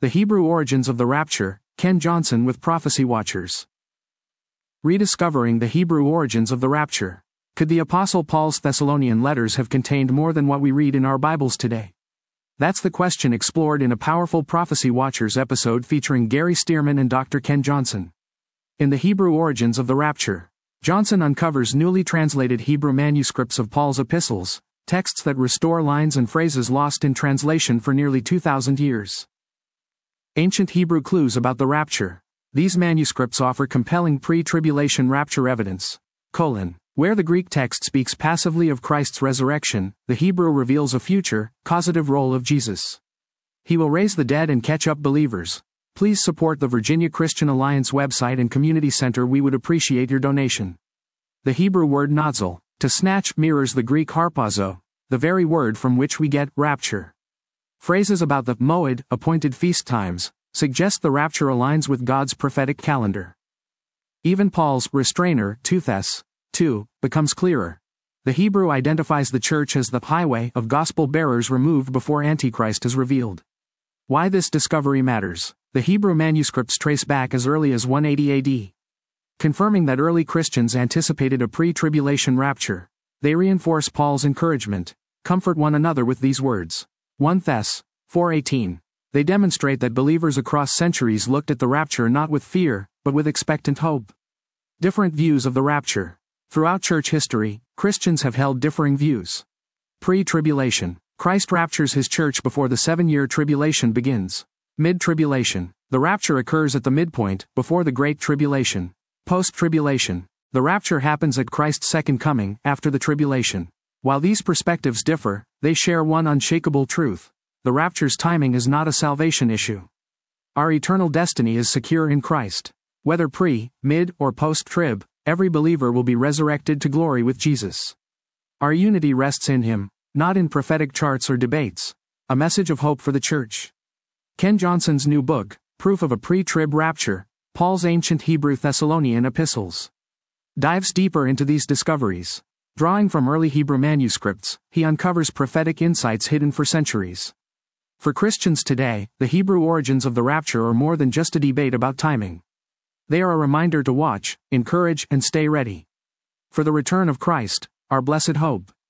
The Hebrew Origins of the Rapture, Ken Johnson with Prophecy Watchers. Rediscovering the Hebrew origins of the rapture. Could the Apostle Paul's Thessalonian letters have contained more than what we read in our Bibles today? That's the question explored in a powerful Prophecy Watchers episode featuring Gary Stearman and Dr. Ken Johnson. In the Hebrew Origins of the Rapture, Johnson uncovers newly translated Hebrew manuscripts of Paul's epistles, texts that restore lines and phrases lost in translation for nearly 2,000 years. Ancient Hebrew clues about the rapture. These manuscripts offer compelling pre-tribulation rapture evidence. Where the Greek text speaks passively of Christ's resurrection, the Hebrew reveals a future, causative role of Jesus. He will raise the dead and catch up believers. Please support the Virginia Christian Alliance website and community center. We would appreciate your donation. The Hebrew word nazel, to snatch, mirrors the Greek harpazo, the very word from which we get rapture. Phrases about the moed, appointed feast times, suggest the rapture aligns with God's prophetic calendar. Even Paul's restrainer, 2 Thess. 2, becomes clearer. The Hebrew identifies the church as the highway of gospel bearers removed before Antichrist is revealed. Why this discovery matters. The Hebrew manuscripts trace back as early as 180 AD. Confirming that early Christians anticipated a pre-tribulation rapture, they reinforce Paul's encouragement. Comfort one another with these words. 1 Thess. 4:18. They demonstrate that believers across centuries looked at the rapture not with fear, but with expectant hope. Different views of the rapture. Throughout church history, Christians have held differing views. Pre-tribulation. Christ raptures his church before the 7-year tribulation begins. Mid-tribulation. The rapture occurs at the midpoint, before the Great Tribulation. Post-tribulation. The rapture happens at Christ's second coming, after the tribulation. While these perspectives differ, they share one unshakable truth. The rapture's timing is not a salvation issue. Our eternal destiny is secure in Christ. Whether pre, mid, or post-trib, every believer will be resurrected to glory with Jesus. Our unity rests in him, not in prophetic charts or debates. A message of hope for the church. Ken Johnson's new book, Proof of a Pre-Trib Rapture, Paul's Ancient Hebrew Thessalonian Epistles, dives deeper into these discoveries. Drawing from early Hebrew manuscripts, he uncovers prophetic insights hidden for centuries. For Christians today, the Hebrew origins of the rapture are more than just a debate about timing. They are a reminder to watch, encourage, and stay ready for the return of Christ, our blessed hope.